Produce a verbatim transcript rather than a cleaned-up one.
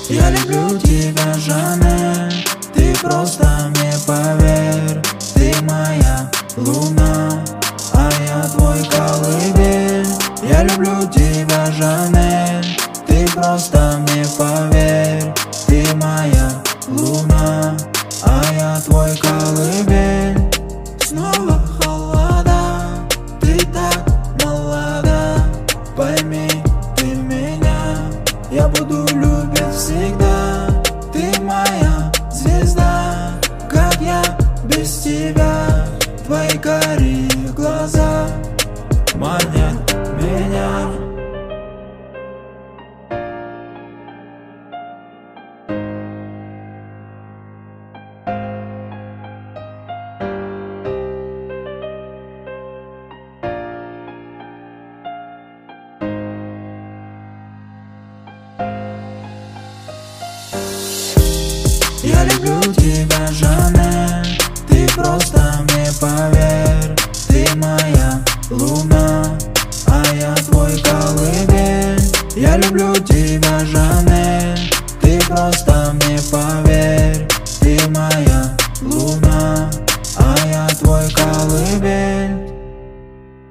Я люблю тебя, Жанель, ты просто мне поверь. Ты моя луна, а я твой колыбель. Я люблю тебя, Жанель, ты просто мне поверь. Ты моя луна, а я твой колыбель. Снова холода, ты так молода. Пойми ты меня, я буду любить всегда. Ты моя звезда, как я без тебя. Твои карие глаза манят меня. Я люблю тебя, Жанель, ты просто мне поверь. Ты моя луна, а я твой колыбель. Я люблю тебя, Жанель, ты просто мне